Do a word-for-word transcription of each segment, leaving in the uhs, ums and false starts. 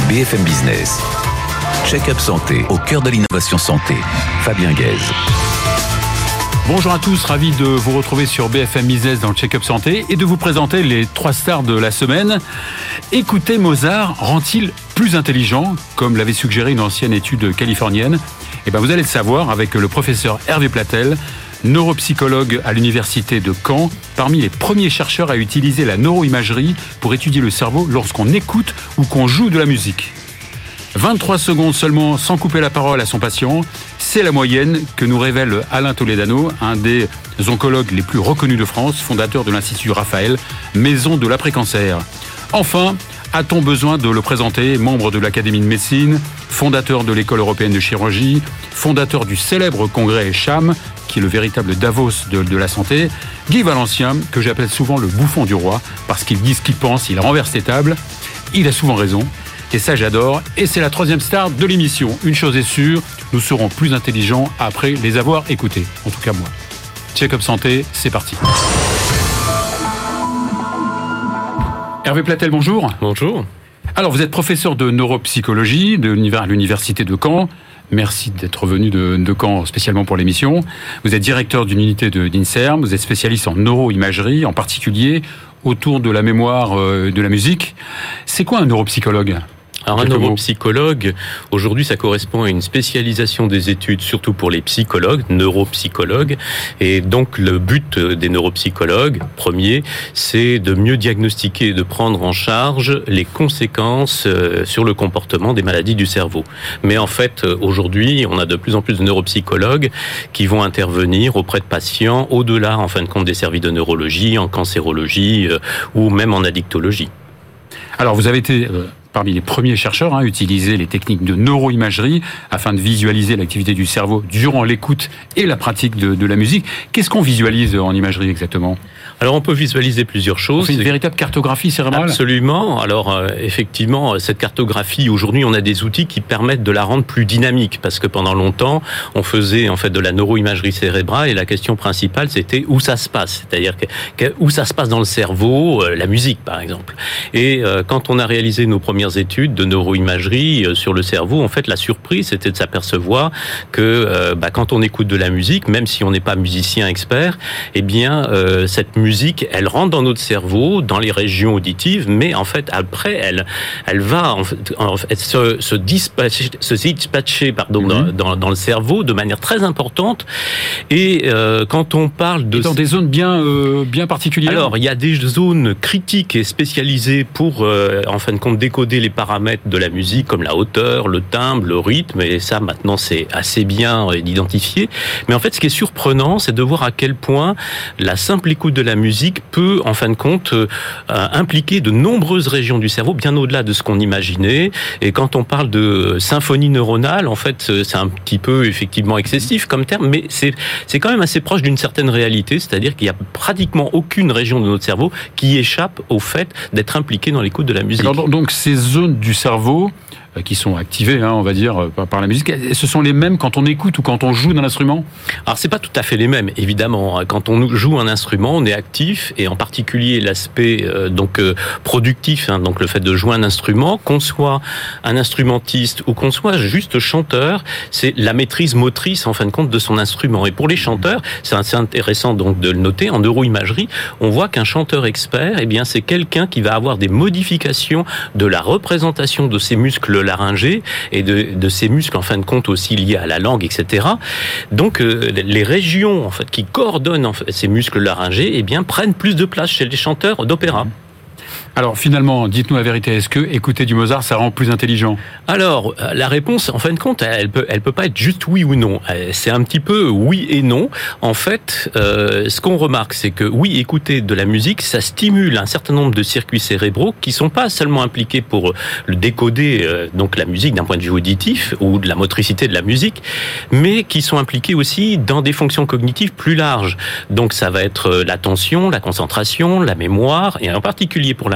B F M Business. Check-up santé, au cœur de l'innovation santé. Fabien Guèze. Bonjour à tous, ravi de vous retrouver sur B F M Business dans le Check-up santé et de vous présenter les trois stars de la semaine. Écoutez Mozart rend-il plus intelligent, comme l'avait suggéré une ancienne étude californienne? Eh ben vous allez le savoir avec le professeur Hervé Platel, neuropsychologue à l'université de Caen, parmi les premiers chercheurs à utiliser la neuroimagerie pour étudier le cerveau lorsqu'on écoute ou qu'on joue de la musique. vingt-trois secondes seulement sans couper la parole à son patient, c'est la moyenne que nous révèle Alain Toledano, un des oncologues les plus reconnus de France, fondateur de l'Institut Raphaël, maison de l'après-cancer. Enfin, a-t-on besoin de le présenter, membre de l'Académie de médecine, fondateur de l'École européenne de chirurgie, fondateur du célèbre congrès CHAM, qui est le véritable Davos de, de la santé, Guy Valencien, que j'appelle souvent le bouffon du roi, parce qu'il dit ce qu'il pense, il renverse les tables, il a souvent raison. Et ça, j'adore. Et c'est la troisième star de l'émission. Une chose est sûre, nous serons plus intelligents après les avoir écoutés. En tout cas, moi. Check-up santé, c'est parti. Hervé Platel, bonjour. Bonjour. Alors, vous êtes professeur de neuropsychologie de l'université de Caen. Merci d'être venu de, de Caen spécialement pour l'émission. Vous êtes directeur d'une unité de d'INSERM. Vous êtes spécialiste en neuroimagerie, en particulier autour de la mémoire euh, de la musique. C'est quoi un neuropsychologue ? Alors un neuropsychologue, aujourd'hui ça correspond à une spécialisation des études, surtout pour les psychologues, neuropsychologues. Et donc le but des neuropsychologues, premier, c'est de mieux diagnostiquer et de prendre en charge les conséquences sur le comportement des maladies du cerveau. Mais en fait, aujourd'hui, on a de plus en plus de neuropsychologues qui vont intervenir auprès de patients au-delà, en fin de compte, des services de neurologie, en cancérologie ou même en addictologie. Alors vous avez été... Euh... parmi les premiers chercheurs à hein, utiliser les techniques de neuroimagerie afin de visualiser l'activité du cerveau durant l'écoute et la pratique de, de la musique. Qu'est-ce qu'on visualise en imagerie exactement ? Alors on peut visualiser plusieurs choses. C'est une véritable cartographie cérébrale ? Absolument. Alors euh, effectivement, cette cartographie, aujourd'hui on a des outils qui permettent de la rendre plus dynamique, parce que pendant longtemps, on faisait en fait de la neuroimagerie cérébrale et la question principale c'était où ça se passe, c'est-à-dire que, que, où ça se passe dans le cerveau, euh, la musique par exemple. Et euh, quand on a réalisé nos premières études de neuroimagerie sur le cerveau, en fait, la surprise, c'était de s'apercevoir que euh, bah, quand on écoute de la musique, même si on n'est pas musicien expert, eh bien, euh, cette musique, elle rentre dans notre cerveau, dans les régions auditives, mais en fait, après, elle, elle va en fait, en fait, se, se dispatcher, se dispatcher pardon, mm-hmm. dans, dans, dans le cerveau de manière très importante. Et euh, quand on parle de... Et dans des zones bien, euh, bien particulières. Alors, il y a des zones critiques et spécialisées pour, euh, en fin de compte, décoder les paramètres de la musique comme la hauteur, le timbre, le rythme, et ça maintenant c'est assez bien identifié. Mais en fait ce qui est surprenant, c'est de voir à quel point la simple écoute de la musique peut en fin de compte euh, impliquer de nombreuses régions du cerveau, bien au-delà de ce qu'on imaginait. Et quand on parle de symphonie neuronale, en fait c'est un petit peu effectivement excessif comme terme, mais c'est, c'est quand même assez proche d'une certaine réalité, c'est-à-dire qu'il n'y a pratiquement aucune région de notre cerveau qui échappe au fait d'être impliquée dans l'écoute de la musique. Alors, donc ces zones du cerveau qui sont activées, hein, on va dire, par la musique, ce sont les mêmes quand on écoute ou quand on joue d'un instrument ? Alors c'est pas tout à fait les mêmes, évidemment. Quand on joue un instrument, on est actif, et en particulier l'aspect euh, donc euh, productif, hein, donc le fait de jouer un instrument, qu'on soit un instrumentiste ou qu'on soit juste chanteur, c'est la maîtrise motrice en fin de compte de son instrument. Et pour les chanteurs, c'est assez intéressant donc de le noter. En neuroimagerie, on voit qu'un chanteur expert, eh bien c'est quelqu'un qui va avoir des modifications de la représentation de ses muscles laryngés et de, de ces muscles en fin de compte aussi liés à la langue, et cetera. Donc euh, les régions en fait qui coordonnent en fait, ces muscles laryngés, eh bien prennent plus de place chez les chanteurs d'opéra. Alors finalement, dites-nous la vérité, est-ce que écouter du Mozart, ça rend plus intelligent ? Alors, la réponse, en fin de compte, elle peut, elle peut pas être juste oui ou non. C'est un petit peu oui et non. En fait, euh, ce qu'on remarque, c'est que oui, écouter de la musique, ça stimule un certain nombre de circuits cérébraux qui sont pas seulement impliqués pour le décoder, euh, donc la musique d'un point de vue auditif ou de la motricité de la musique, mais qui sont impliqués aussi dans des fonctions cognitives plus larges. Donc ça va être l'attention, la concentration, la mémoire, et en particulier pour la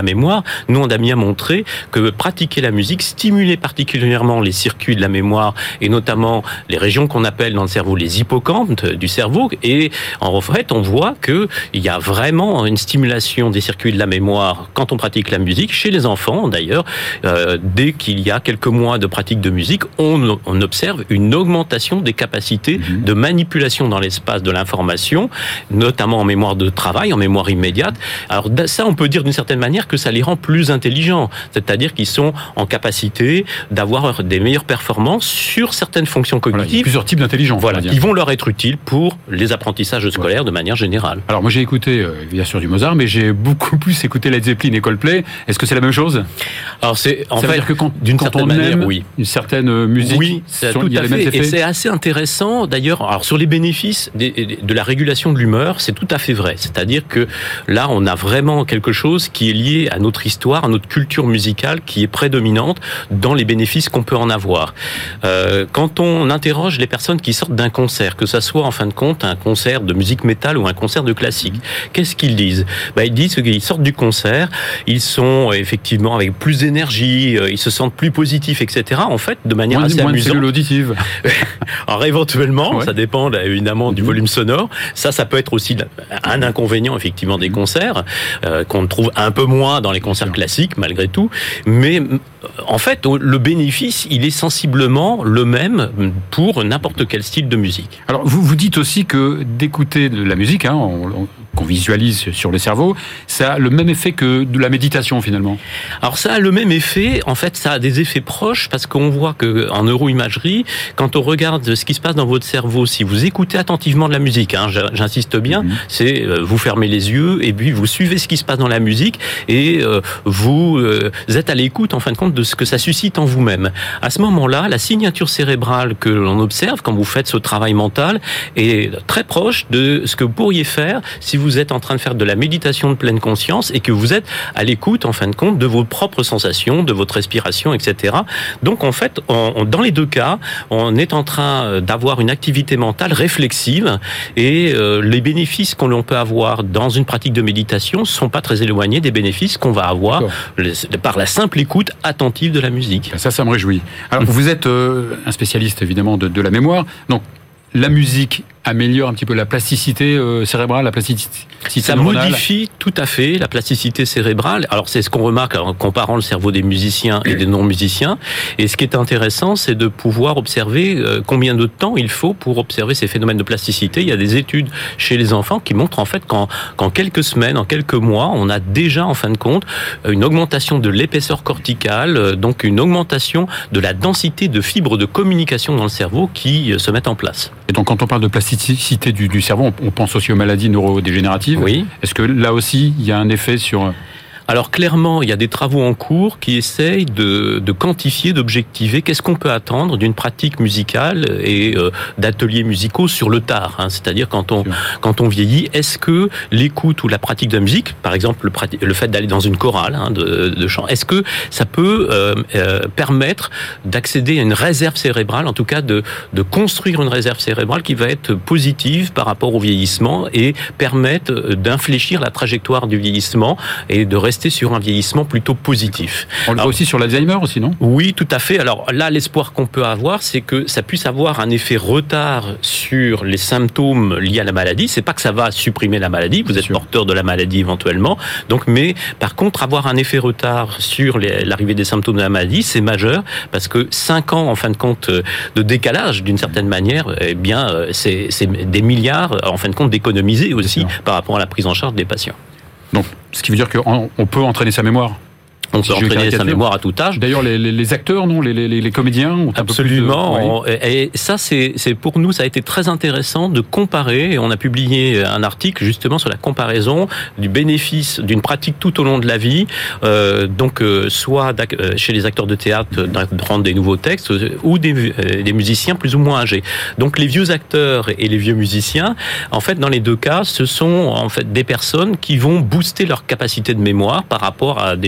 mémoire, nous on a bien montré que pratiquer la musique stimulait particulièrement les circuits de la mémoire et notamment les régions qu'on appelle dans le cerveau les hippocampes du cerveau. Et en fait, on voit que il y a vraiment une stimulation des circuits de la mémoire quand on pratique la musique chez les enfants. D'ailleurs, euh, dès qu'il y a quelques mois de pratique de musique, on, on observe une augmentation des capacités mmh. de manipulation dans l'espace de l'information, notamment en mémoire de travail, en mémoire immédiate. Alors ça, on peut dire d'une certaine manière que ça les rend plus intelligents, c'est-à-dire qu'ils sont en capacité d'avoir des meilleures performances sur certaines fonctions cognitives. Voilà, il y a plusieurs types d'intelligence. Voilà, qui vont leur être utiles pour les apprentissages scolaires de manière générale. Alors moi j'ai écouté euh, bien sûr du Mozart, mais j'ai beaucoup plus écouté Led Zeppelin et Coldplay. Est-ce que c'est la même chose? Alors c'est en ça fait veut dire que quand, d'une quand certaine on manière, aime oui. une certaine musique, oui, sont, tout il y a à les fait. mêmes effets. Et c'est assez intéressant d'ailleurs. Alors sur les bénéfices des, de la régulation de l'humeur, c'est tout à fait vrai. C'est-à-dire que là, on a vraiment quelque chose qui est lié à notre histoire, à notre culture musicale, qui est prédominante dans les bénéfices qu'on peut en avoir. Euh, quand on interroge les personnes qui sortent d'un concert, que ça soit en fin de compte un concert de musique métal ou un concert de classique, qu'est-ce qu'ils disent? Ben, ils disent qu'ils sortent du concert, ils sont effectivement avec plus d'énergie, ils se sentent plus positifs, et cetera. En fait, de manière moins, assez moins amusante. Moins de cellules auditives. Alors éventuellement, ouais. ça dépend évidemment du mmh. volume sonore. Ça, ça peut être aussi un inconvénient effectivement des concerts euh, qu'on trouve un peu moins dans les concerts classiques malgré tout. Mais en fait, le bénéfice, il est sensiblement le même pour n'importe quel style de musique. Alors, vous, vous dites aussi que d'écouter de la musique, hein, on, on, qu'on visualise sur le cerveau, ça a le même effet que de la méditation finalement. Alors ça a le même effet, en fait ça a des effets proches parce qu'on voit que en neuroimagerie, quand on regarde ce qui se passe dans votre cerveau, si vous écoutez attentivement de la musique, hein, j'insiste bien, mmh. c'est euh, vous fermez les yeux et puis vous suivez ce qui se passe dans la musique et euh, vous euh, êtes à l'écoute en fin de compte de ce que ça suscite en vous-même. À ce moment-là, la signature cérébrale que l'on observe quand vous faites ce travail mental est très proche de ce que vous pourriez faire si vous êtes en train de faire de la méditation de pleine conscience et que vous êtes à l'écoute, en fin de compte, de vos propres sensations, de votre respiration, et cetera. Donc, en fait, on, on, dans les deux cas, on est en train d'avoir une activité mentale réflexive et euh, les bénéfices qu'on peut avoir dans une pratique de méditation ne sont pas très éloignés des bénéfices qu'on va avoir les, par la simple écoute attentive de la musique. Ça, ça me réjouit. Alors, vous êtes euh, un spécialiste, évidemment, de, de la mémoire. Donc, la musique améliore un petit peu la plasticité euh, cérébrale, la plasticité ça neuronale. Modifie tout à fait la plasticité cérébrale. Alors c'est ce qu'on remarque en comparant le cerveau des musiciens et des non-musiciens. Et ce qui est intéressant, c'est de pouvoir observer euh, combien de temps il faut pour observer ces phénomènes de plasticité. Il y a des études chez les enfants qui montrent en fait qu'en, qu'en quelques semaines, en quelques mois, on a déjà en fin de compte une augmentation de l'épaisseur corticale, donc une augmentation de la densité de fibres de communication dans le cerveau qui se mettent en place. Et donc quand on parle de plasticité du, du cerveau, on pense aussi aux maladies neurodégénératives. Oui. Est-ce que là aussi, il y a un effet sur... Alors clairement, il y a des travaux en cours qui essayent de, de quantifier, d'objectiver qu'est-ce qu'on peut attendre d'une pratique musicale et euh, d'ateliers musicaux sur le tard. Hein. C'est-à-dire quand on quand on vieillit, est-ce que l'écoute ou la pratique de la musique, par exemple le, prati- le fait d'aller dans une chorale hein, de, de chant, est-ce que ça peut euh, euh, permettre d'accéder à une réserve cérébrale, en tout cas de de construire une réserve cérébrale qui va être positive par rapport au vieillissement et permettre d'infléchir la trajectoire du vieillissement et de rester sur un vieillissement plutôt positif. On le voit aussi sur l'Alzheimer aussi, non ? Oui, tout à fait. Alors là, l'espoir qu'on peut avoir, c'est que ça puisse avoir un effet retard sur les symptômes liés à la maladie. C'est pas que ça va supprimer la maladie, vous êtes sûr. Porteur de la maladie éventuellement. Donc, mais par contre, avoir un effet retard sur les, l'arrivée des symptômes de la maladie, c'est majeur parce que cinq ans, en fin de compte, de décalage, d'une certaine manière, eh bien, c'est, c'est des milliards, en fin de compte, d'économiser aussi par rapport à la prise en charge des patients. Donc, ce qui veut dire qu'on peut entraîner sa mémoire. On peut entraîner sa mémoire à tout âge. D'ailleurs, les, les, les acteurs, non, les, les, les comédiens ont un absolument. peu plus de... On, et ça, c'est, c'est pour nous, ça a été très intéressant de comparer. Et on a publié un article justement sur la comparaison du bénéfice d'une pratique tout au long de la vie, euh, donc euh, soit chez les acteurs de théâtre d'apprendre des nouveaux textes, ou des, euh, des musiciens plus ou moins âgés. Donc les vieux acteurs et les vieux musiciens, en fait, dans les deux cas, ce sont en fait des personnes qui vont booster leur capacité de mémoire par rapport à des gens qui n'ont pas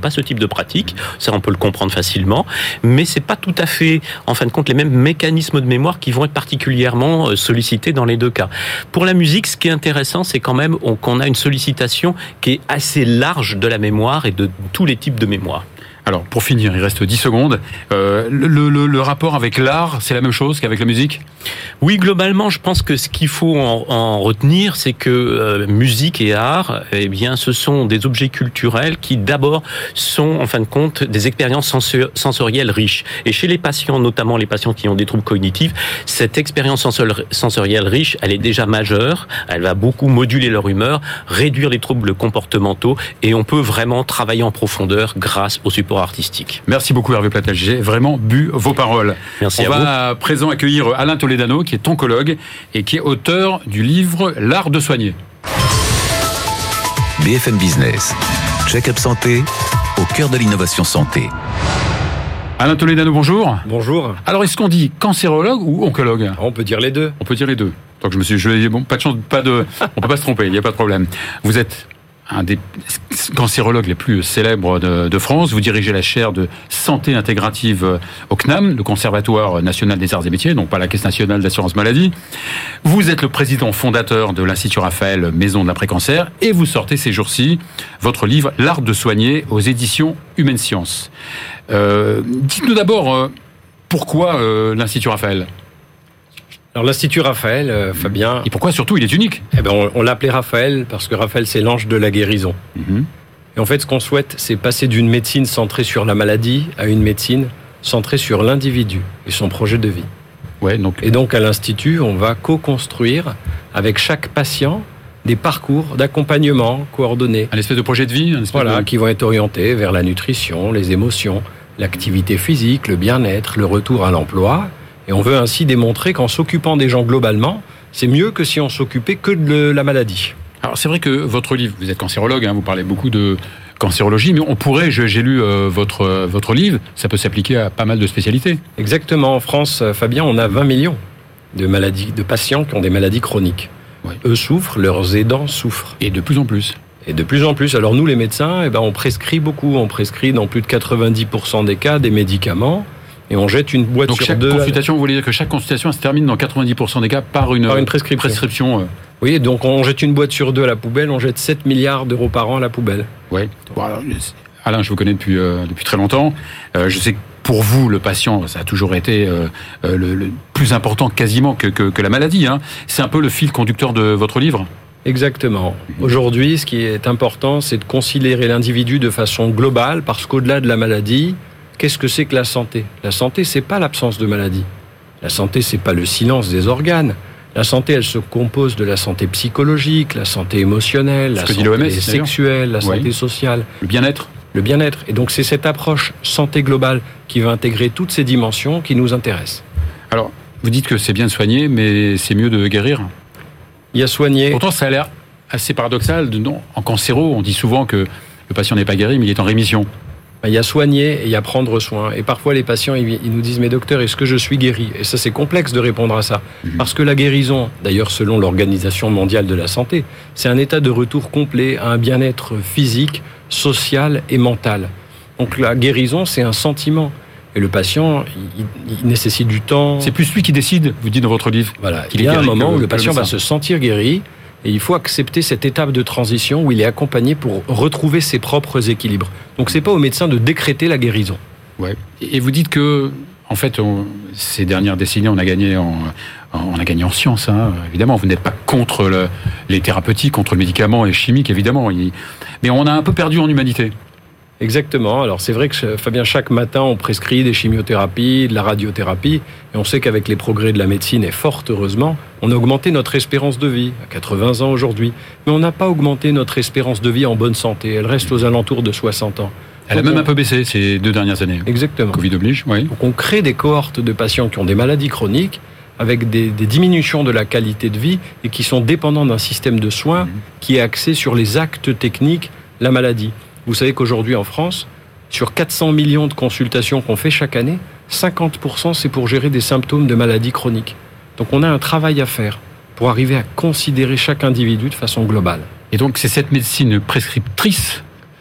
pas ce type de pratique. Ça, on peut le comprendre facilement. Mais c'est pas tout à fait, en fin de compte, les mêmes mécanismes de mémoire qui vont être particulièrement sollicités dans les deux cas. Pour la musique, ce qui est intéressant, c'est quand même qu'on a une sollicitation qui est assez large de la mémoire et de tous les types de mémoire. Alors, pour finir, il reste dix secondes. Euh, le, le, le rapport avec l'art, c'est la même chose qu'avec la musique ? Oui, globalement, je pense que ce qu'il faut en, en retenir, c'est que euh, musique et art, eh bien, ce sont des objets culturels qui, d'abord, sont, en fin de compte, des expériences sensor- sensorielles riches. Et chez les patients, notamment les patients qui ont des troubles cognitifs, cette expérience sensor- sensorielle riche, elle est déjà majeure. Elle va beaucoup moduler leur humeur, réduire les troubles comportementaux, et on peut vraiment travailler en profondeur grâce au support artistique. Merci beaucoup Hervé Platel, j'ai vraiment bu vos paroles. Merci On à va vous. à présent accueillir Alain Toledano, qui est oncologue et qui est auteur du livre L'art de soigner. B F M Business, Check-up Santé, au cœur de l'innovation santé. Alain Toledano, bonjour. Bonjour. Alors, est-ce qu'on dit cancérologue ou oncologue ? On peut dire les deux. On peut dire les deux. Donc je me suis, je dit bon, pas de chance, pas de, on peut pas se tromper, il n'y a pas de problème. Vous êtes un des cancérologues les plus célèbres de, de France. Vous dirigez la chaire de santé intégrative au C N A M, le Conservatoire national des arts et métiers, donc pas la Caisse nationale d'assurance maladie. Vous êtes le président fondateur de l'Institut Raphaël, maison de l'après-cancer, et vous sortez ces jours-ci votre livre L'art de soigner aux éditions Humaine Science. Euh, dites-nous d'abord euh, pourquoi euh, l'Institut Raphaël ? Alors l'Institut Raphaël, euh, Fabien, Et pourquoi surtout il est unique ? eh ben, on, on l'appelait Raphaël parce que Raphaël c'est l'ange de la guérison. Mm-hmm. Et en fait ce qu'on souhaite c'est passer d'une médecine centrée sur la maladie à une médecine centrée sur l'individu et son projet de vie. Ouais, donc... Et donc à l'Institut on va co-construire avec chaque patient des parcours d'accompagnement coordonnés. Un espèce de projet de vie, un espèce Voilà, de... qui vont être orientés vers la nutrition, les émotions, l'activité physique, le bien-être, le retour à l'emploi. Et on veut ainsi démontrer qu'en s'occupant des gens globalement, c'est mieux que si on s'occupait que de la maladie. Alors c'est vrai que votre livre, vous êtes cancérologue, hein, vous parlez beaucoup de cancérologie, mais on pourrait, je, j'ai lu euh, votre, euh, votre livre, ça peut s'appliquer à pas mal de spécialités. Exactement, en France, Fabien, on a vingt millions de maladies, de patients qui ont des maladies chroniques. Ouais. Eux souffrent, leurs aidants souffrent. Et de plus en plus. Et de plus en plus, alors nous les médecins, eh ben, on prescrit beaucoup, on prescrit dans plus de quatre-vingt-dix pour cent des cas des médicaments, et on jette une boîte Donc sur chaque deux. consultation, vous voulez dire que chaque consultation se termine dans quatre-vingt-dix pour cent des cas par une, Par une prescription. prescription euh, Oui, donc on jette une boîte sur deux à la poubelle, on jette sept milliards d'euros par an à la poubelle. ouais. Bon, alors, Alain, je vous connais depuis, euh, depuis très longtemps. Euh, je sais que pour vous, le patient, ça a toujours été euh, euh, le, le plus important quasiment que, que, que la maladie. Hein. C'est un peu le fil conducteur de votre livre ? Exactement. Aujourd'hui, ce qui est important, c'est de considérer l'individu de façon globale, parce qu'au-delà de la maladie, qu'est-ce que c'est que la santé ? La santé, c'est pas l'absence de maladie. La santé, c'est pas le silence des organes. La santé, elle se compose de la santé psychologique, la santé émotionnelle, la que dit santé l'O M S, sexuelle, la Oui. santé sociale, Le bien-être ? le bien-être. Et donc, c'est cette approche santé globale qui va intégrer toutes ces dimensions qui nous intéressent. Alors, vous dites que c'est bien de soigner, mais c'est mieux de guérir ? Il y a soigné. Pourtant, ça a l'air assez paradoxal. De, non, en cancéro, on dit souvent que le patient n'est pas guéri, mais il est en rémission. Il y a soigner et il y a prendre soin. Et parfois, les patients, ils nous disent « Mais docteur, est-ce que je suis guéri ?» Et ça, c'est complexe de répondre à ça. Mmh. Parce que la guérison, d'ailleurs, selon l'Organisation mondiale de la santé, c'est un état de retour complet à un bien-être physique, social et mental. Donc la guérison, c'est un sentiment. Et le patient, il, il nécessite du temps. C'est plus lui qui décide, vous dites dans votre livre. Voilà. qu'il Il y est a un guéri moment que- où le que patient va médecin. se sentir guéri et il faut accepter cette étape de transition où il est accompagné pour retrouver ses propres équilibres. Donc c'est pas au médecin de décréter la guérison. Ouais. Et vous dites que, en fait, on, ces dernières décennies, on a gagné en, en- on a gagné en science. Hein. Évidemment, vous n'êtes pas contre le, les thérapeutiques, contre le médicament et chimique, évidemment. Il- mais on a un peu perdu en humanité. Exactement. Alors c'est vrai que Fabien, chaque matin, on prescrit des chimiothérapies, de la radiothérapie, et on sait qu'avec les progrès de la médecine, et fort heureusement, on a augmenté notre espérance de vie à quatre-vingts ans aujourd'hui. Mais on n'a pas augmenté notre espérance de vie en bonne santé. Elle reste aux alentours de soixante ans. Elle a Donc même on- un peu baissé ces deux dernières années. Exactement. Covid oblige, oui. Donc on crée des cohortes de patients qui ont des maladies chroniques avec des, des diminutions de la qualité de vie et qui sont dépendants d'un système de soins Mmh. qui est axé sur les actes techniques, la maladie. Vous savez qu'aujourd'hui en France, sur quatre cents millions de consultations qu'on fait chaque année, cinquante pour cent c'est pour gérer des symptômes de maladies chroniques. Donc on a un travail à faire pour arriver à considérer chaque individu de façon globale. Et donc, c'est cette médecine prescriptrice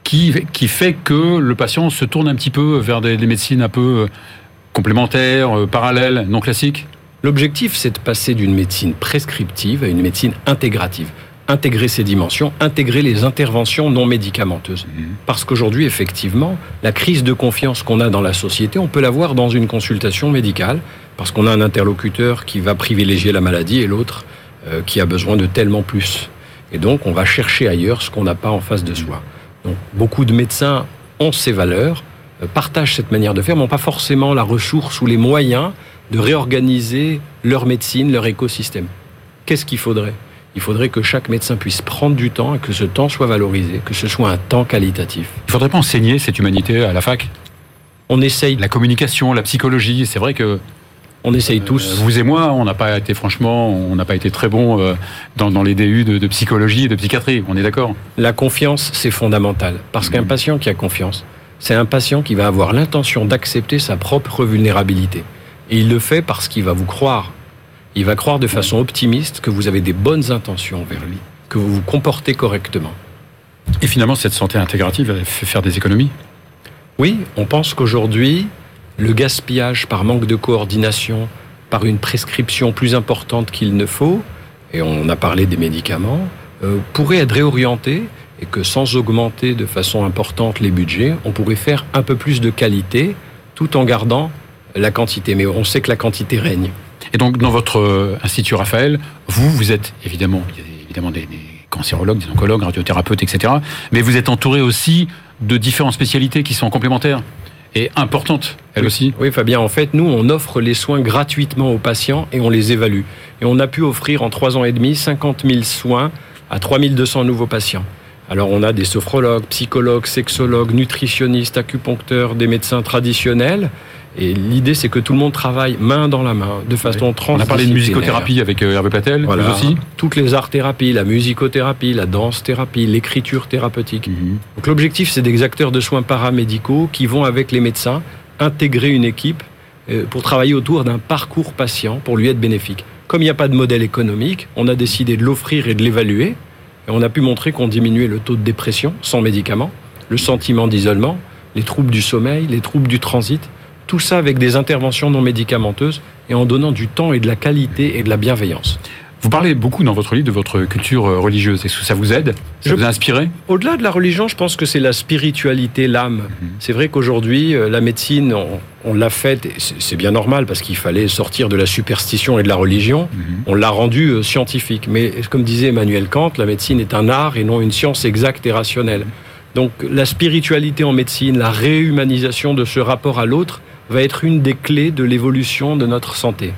qui, qui fait que le patient se tourne un petit peu vers des, des médecines un peu complémentaires, parallèles, non classiques ? L'objectif, c'est de passer d'une médecine prescriptive à une médecine intégrative. Intégrer ces dimensions, intégrer les interventions non médicamenteuses. Mmh. Parce qu'aujourd'hui, effectivement, la crise de confiance qu'on a dans la société, on peut la voir dans une consultation médicale, parce qu'on a un interlocuteur qui va privilégier la maladie et l'autre euh, qui a besoin de tellement plus. Et donc, on va chercher ailleurs ce qu'on n'a pas en face de soi. Donc, beaucoup de médecins ont ces valeurs, euh, partagent cette manière de faire, mais n'ont pas forcément la ressource ou les moyens de réorganiser leur médecine, leur écosystème. Qu'est-ce qu'il faudrait ? Il faudrait que chaque médecin puisse prendre du temps et que ce temps soit valorisé, que ce soit un temps qualitatif. Il ne faudrait pas enseigner cette humanité à la fac ? On essaye. La communication, la psychologie, c'est vrai que... On essaye tous. Euh, vous et moi, on n'a pas été, franchement, on n'a pas été très bons euh, dans, dans les D U de, de psychologie et de psychiatrie, on est d'accord ? La confiance, c'est fondamental. Parce mmh. qu'un patient qui a confiance, c'est un patient qui va avoir l'intention d'accepter sa propre vulnérabilité. Et il le fait parce qu'il va vous croire. Il va croire de façon optimiste que vous avez des bonnes intentions envers lui, que vous vous comportez correctement. Et finalement, cette santé intégrative, elle fait faire des économies ? Oui, on pense qu'aujourd'hui, le gaspillage par manque de coordination, par une prescription plus importante qu'il ne faut, et on a parlé des médicaments, euh, pourrait être réorienté et que sans augmenter de façon importante les budgets, on pourrait faire un peu plus de qualité tout en gardant la quantité. Mais on sait que la quantité règne. Et donc, dans votre institut Raphaël, vous, vous êtes évidemment, il y a évidemment des, des cancérologues, des oncologues, radiothérapeutes, et cetera. Mais vous êtes entouré aussi de différentes spécialités qui sont complémentaires et importantes, elles oui. aussi. Oui, Fabien, en fait, nous, on offre les soins gratuitement aux patients et on les évalue. Et on a pu offrir en trois ans et demi cinquante mille soins à trois mille deux cents nouveaux patients. Alors, on a des sophrologues, psychologues, sexologues, nutritionnistes, acupuncteurs, des médecins traditionnels. Et l'idée, c'est que tout le monde travaille main dans la main, de façon oui. transdisciplinaire. On a parlé de musicothérapie avec Hervé Patel, voilà. vous aussi. Toutes les arts-thérapies, la musicothérapie, la danse-thérapie, l'écriture thérapeutique. Mm-hmm. Donc l'objectif, c'est des acteurs de soins paramédicaux qui vont, avec les médecins, intégrer une équipe pour travailler autour d'un parcours patient pour lui être bénéfique. Comme il n'y a pas de modèle économique, on a décidé de l'offrir et de l'évaluer. Et on a pu montrer qu'on diminuait le taux de dépression sans médicaments, le sentiment d'isolement, les troubles du sommeil, les troubles du transit. Tout ça avec des interventions non médicamenteuses et en donnant du temps et de la qualité et de la bienveillance. Vous parlez beaucoup dans votre livre de votre culture religieuse. Est-ce que ça vous aide ? Ça je, vous a inspiré ? Au-delà de la religion, je pense que c'est la spiritualité, l'âme. Mmh. C'est vrai qu'aujourd'hui, la médecine, on, on l'a faite, et c'est, c'est bien normal parce qu'il fallait sortir de la superstition et de la religion. Mmh. On l'a rendue scientifique. Mais comme disait Emmanuel Kant, la médecine est un art et non une science exacte et rationnelle. Donc la spiritualité en médecine, la réhumanisation de ce rapport à l'autre, va être une des clés de l'évolution de notre santé.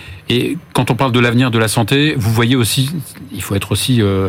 Et quand on parle de l'avenir de la santé, vous voyez aussi, il faut être aussi, euh,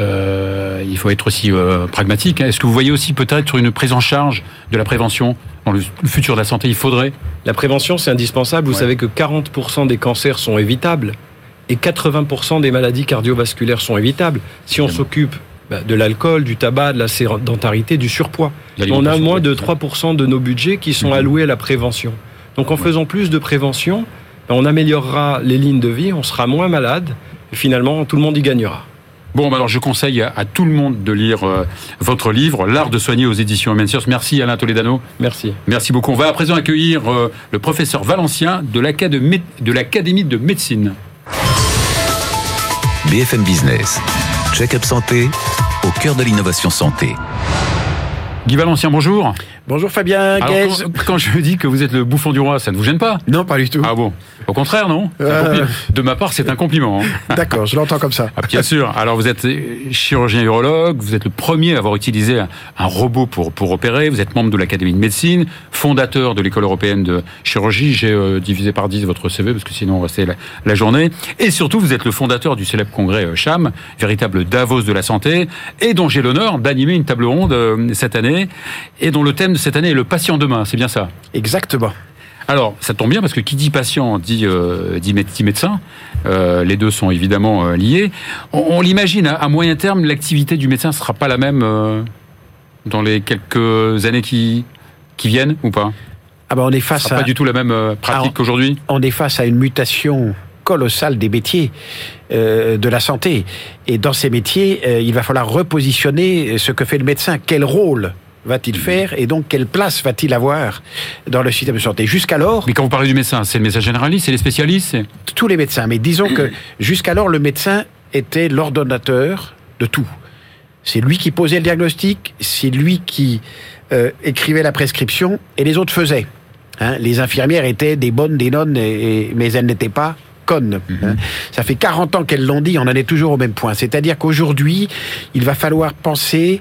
euh, il faut être aussi euh, pragmatique. Est-ce que vous voyez aussi peut-être une prise en charge de la prévention dans le futur de la santé ? Il faudrait. La prévention, c'est indispensable. Vous ouais. savez que quarante pour cent des cancers sont évitables et quatre-vingts pour cent des maladies cardiovasculaires sont évitables si on s'occupe de l'alcool, du tabac, de la sédentarité, du surpoids. On a moins de trois pour cent de nos budgets qui sont alloués à la prévention. Donc en faisant plus de prévention, on améliorera les lignes de vie, on sera moins malade, et finalement tout le monde y gagnera. Bon, alors je conseille à, à tout le monde de lire euh, votre livre, L'art de soigner aux éditions Humaine Science. Merci Alain Toledano. Merci. Merci beaucoup. On va à présent accueillir euh, le professeur Valencien de l'Académie de, l'Académie de médecine. B F M Business, Check-up Santé, au cœur de l'innovation santé. Guy Valencien, bonjour. Bonjour Fabien Guez. Quand, quand je dis que vous êtes le bouffon du roi, ça ne vous gêne pas ? Non, pas du tout. Ah bon ? Au contraire, non ? euh... De ma part, c'est un compliment. Hein. D'accord, je l'entends comme ça. Ah, bien sûr. Alors, vous êtes chirurgien urologue, vous êtes le premier à avoir utilisé un, un robot pour, pour opérer, vous êtes membre de l'Académie de médecine, fondateur de l'École européenne de chirurgie. J'ai euh, divisé par dix votre C V, parce que sinon on restait la, la journée. Et surtout, vous êtes le fondateur du célèbre congrès euh, CHAM, véritable Davos de la santé, et dont j'ai l'honneur d'animer une table ronde euh, cette année, et dont le thème de cette année est le patient demain, c'est bien ça ? Exactement. Alors, ça tombe bien parce que qui dit patient dit, euh, dit, dit médecin. Euh, les deux sont évidemment euh, liés. On, on l'imagine, à, à moyen terme, l'activité du médecin ne sera pas la même euh, dans les quelques années qui, qui viennent ou pas ? Ah ben on est face ce sera à... pas du tout la même euh, pratique Alors, qu'aujourd'hui ? On est face à une mutation colossale des métiers euh, de la santé. Et dans ces métiers, euh, il va falloir repositionner ce que fait le médecin. Quel rôle va-t-il faire et donc quelle place va-t-il avoir dans le système de santé? Jusqu'alors... Mais quand vous parlez du médecin, c'est le médecin généraliste, c'est les spécialistes c'est... Tous les médecins, mais disons que jusqu'alors, le médecin était l'ordonnateur de tout. C'est lui qui posait le diagnostic, c'est lui qui euh, écrivait la prescription et les autres faisaient. Hein, les infirmières étaient des bonnes, des nonnes, et, et, mais elles n'étaient pas connes. Mmh. Hein. Ça fait quarante ans qu'elles l'ont dit, on en est toujours au même point. C'est-à-dire qu'aujourd'hui, il va falloir penser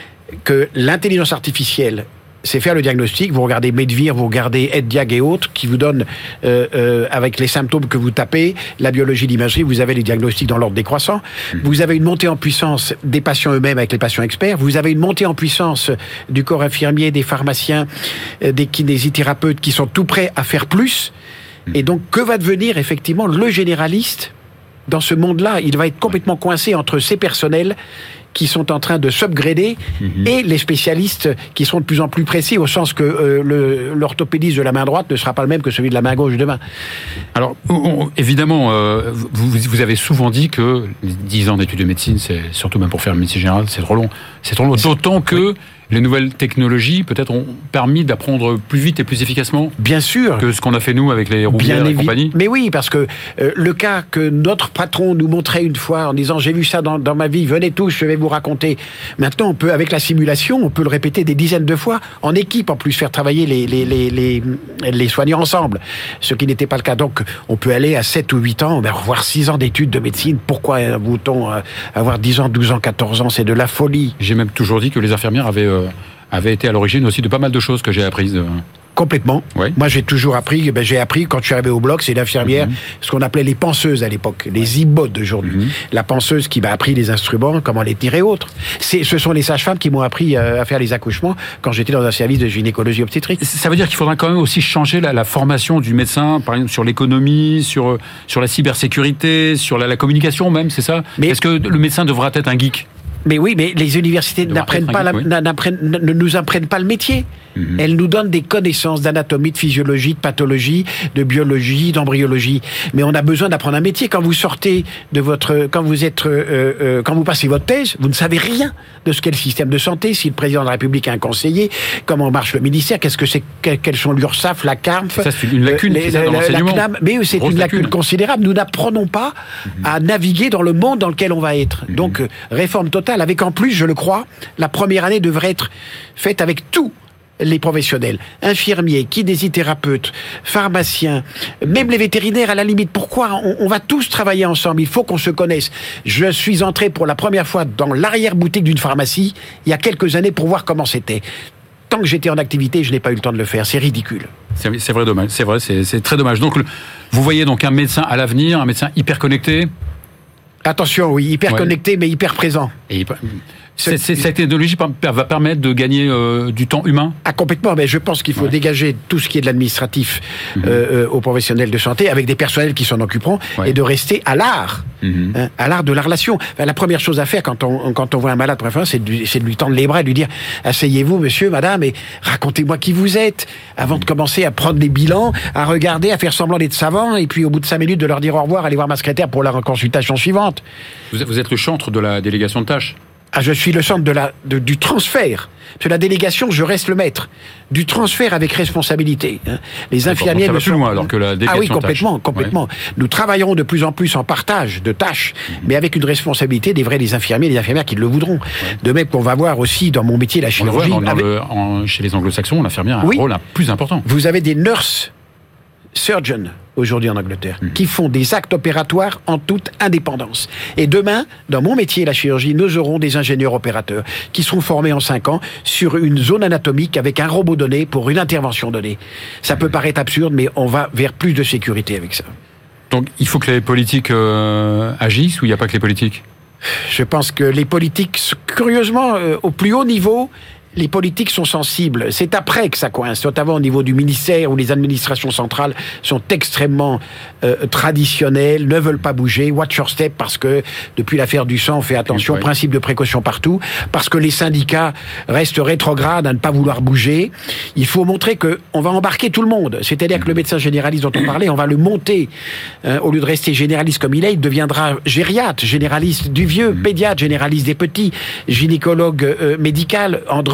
que l'intelligence artificielle, c'est faire le diagnostic. Vous regardez Medvir, vous regardez EdDiag et autres, qui vous donnent, euh, euh, avec les symptômes que vous tapez, la biologie, l'imagerie, vous avez les diagnostics dans l'ordre décroissant. Mmh. Vous avez une montée en puissance des patients eux-mêmes avec les patients experts. Vous avez une montée en puissance du corps infirmier, des pharmaciens, euh, des kinésithérapeutes qui sont tout prêts à faire plus. Mmh. Et donc, que va devenir effectivement le généraliste dans ce monde-là? Il va être complètement coincé entre ces personnels qui sont en train de s'upgrader mmh. et les spécialistes qui seront de plus en plus précis, au sens que euh, le, l'orthopédiste de la main droite ne sera pas le même que celui de la main gauche demain. Alors, on, évidemment, euh, vous, vous avez souvent dit que les dix ans d'études de médecine, c'est surtout même pour faire médecine générale, c'est trop long. C'est trop long, d'autant que oui. les nouvelles technologies, peut-être, ont permis d'apprendre plus vite et plus efficacement. Bien sûr. Que ce qu'on a fait, nous, avec les Roubières et compagnie. Mais oui, parce que euh, le cas que notre patron nous montrait une fois en disant « j'ai vu ça dans, dans ma vie, venez tous, je vais vous raconter ». Maintenant, on peut, avec la simulation, on peut le répéter des dizaines de fois, en équipe, en plus, faire travailler les, les, les, les, les soignants ensemble, ce qui n'était pas le cas. Donc, on peut aller à sept ou huit ans, ben, avoir six ans d'études de médecine. Pourquoi voulait-on euh, avoir dix ans, douze ans, quatorze ans? C'est de la folie. J'ai même toujours dit que les infirmières avaient... Euh... avait été à l'origine aussi de pas mal de choses que j'ai apprises. Complètement. Oui. Moi, j'ai toujours appris, ben, j'ai appris quand je suis arrivé au bloc, c'est l'infirmière, mm-hmm. ce qu'on appelait les penseuses à l'époque, les ibodes d'aujourd'hui. Mm-hmm. La penseuse qui m'a appris les instruments, comment les tenir et autres. C'est, ce sont les sages-femmes qui m'ont appris à faire les accouchements quand j'étais dans un service de gynécologie obstétrique. Ça veut dire qu'il faudra quand même aussi changer la, la formation du médecin, par exemple sur l'économie, sur, sur la cybersécurité, sur la, la communication même, c'est ça? Mais est-ce que le médecin devra être un geek? Mais oui, mais les universités n'apprennent pas la, oui. n'apprennent, ne nous apprennent pas le métier. Mmh. Elles nous donnent des connaissances d'anatomie, de physiologie, de pathologie, de biologie, d'embryologie. Mais on a besoin d'apprendre un métier. Quand vous sortez de votre, quand vous êtes, euh, euh, quand vous passez votre thèse, vous ne savez rien de ce qu'est le système de santé. Si le président de la République a un conseiller, comment marche le ministère, qu'est-ce que c'est, quels sont l'URSSAF, la CARMF, ça c'est une lacune, euh, les, c'est ça, dans la, l'enseignement. La CNAM, mais c'est Grosse une lacune, lacune considérable. Nous n'apprenons pas mmh. à naviguer dans le monde dans lequel on va être. Mmh. Donc euh, réforme totale. Avec en plus, je le crois, la première année devrait être faite avec tous les professionnels, infirmiers, kinésithérapeutes, pharmaciens, même les vétérinaires à la limite. Pourquoi on, on va tous travailler ensemble? Il faut qu'on se connaisse. Je suis entré pour la première fois dans l'arrière-boutique d'une pharmacie il y a quelques années pour voir comment c'était. Tant que j'étais en activité, je n'ai pas eu le temps de le faire. C'est ridicule. C'est, c'est vrai, dommage. C'est vrai, c'est, c'est très dommage. Donc, le, vous voyez donc un médecin à l'avenir, un médecin hyper connecté. Attention, oui, hyper ouais. connecté, mais hyper présent. Et hyper... C'est, c'est, cette technologie va permettre de gagner euh, du temps humain? Ah, complètement, mais je pense qu'il faut ouais. dégager tout ce qui est de l'administratif mmh. euh, aux professionnels de santé, avec des personnels qui s'en occuperont, ouais. et de rester à l'art, mmh. hein, à l'art de la relation. Enfin, la première chose à faire quand on, quand on voit un malade, c'est de, c'est de lui tendre les bras et de lui dire « Asseyez-vous, monsieur, madame, et racontez-moi qui vous êtes », avant mmh. de commencer à prendre des bilans, à regarder, à faire semblant d'être savant, et puis au bout de cinq minutes de leur dire au revoir, allez voir ma secrétaire pour la consultation suivante. Vous, vous êtes le chantre de la délégation de tâches? Ah, je suis le centre de la, de, du transfert. De la délégation, je reste le maître. Du transfert avec responsabilité. Hein. Les infirmiers... Ça va plus loin alors que la délégation. Ah oui, complètement, complètement. Ouais. Nous travaillerons de plus en plus en partage de tâches, mmh. mais avec une responsabilité des vrais des infirmiers et des infirmières qui le voudront. Ouais. De même qu'on va voir aussi dans mon métier la chirurgie... On le voit, dans avec... le, en, chez les anglo-saxons, l'infirmière a oui. un rôle plus important. Vous avez des nurse surgeons aujourd'hui en Angleterre, mmh. qui font des actes opératoires en toute indépendance. Et demain, dans mon métier, la chirurgie, nous aurons des ingénieurs opérateurs qui seront formés en cinq ans sur une zone anatomique avec un robot donné pour une intervention donnée. Ça mmh. peut paraître absurde, mais on va vers plus de sécurité avec ça. Donc, il faut que les politiques euh, agissent ou il n'y a pas que les politiques? Je pense que les politiques, curieusement, euh, au plus haut niveau, les politiques sont sensibles. C'est après que ça coince, notamment au niveau du ministère où les administrations centrales sont extrêmement euh, traditionnelles, ne veulent pas bouger, watch your step, parce que depuis l'affaire du sang, on fait attention, oui. principe de précaution partout, parce que les syndicats restent rétrogrades à ne pas vouloir bouger. Il faut montrer que on va embarquer tout le monde. C'est-à-dire que le médecin généraliste dont on parlait, on va le monter. Euh, au lieu de rester généraliste comme il est, il deviendra gériatre, généraliste du vieux, pédiatre, généraliste des petits, gynécologue euh, médical, andrologue,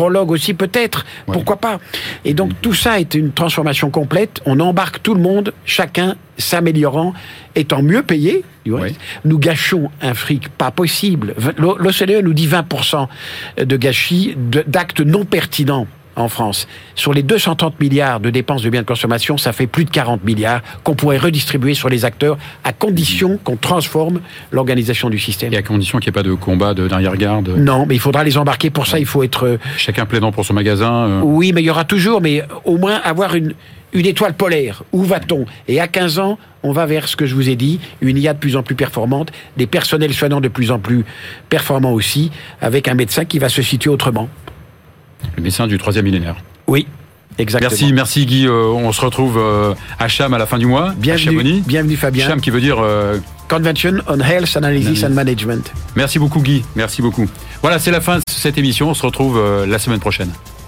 neurologue aussi peut-être, ouais. Pourquoi pas. Et donc tout ça est une transformation complète, on embarque tout le monde, chacun s'améliorant, étant mieux payé. Ouais. Nous gâchons un fric pas possible. L'O C D E nous dit vingt pour cent de gâchis d'actes non pertinents en France. Sur les deux cent trente milliards de dépenses de biens de consommation, ça fait plus de quarante milliards qu'on pourrait redistribuer sur les acteurs à condition qu'on transforme l'organisation du système. Et à condition qu'il n'y ait pas de combat de d'arrière-garde. Non, mais il faudra les embarquer. Pour ça, il faut être... Chacun plaidant pour son magasin. Euh... Oui, mais il y aura toujours, mais au moins avoir une, une étoile polaire. Où va-t-on ? Et à quinze ans, on va vers ce que je vous ai dit, une I A de plus en plus performante, des personnels soignants de plus en plus performants aussi, avec un médecin qui va se situer autrement. Le médecin du troisième millénaire. Oui, exactement. Merci, merci Guy. Euh, on se retrouve euh, à Cham à la fin du mois. Bienvenue, bienvenue Fabien. Cham qui veut dire... Euh... Convention on Health Analysis and Management. Merci beaucoup Guy, merci beaucoup. Voilà, c'est la fin de cette émission. On se retrouve euh, la semaine prochaine.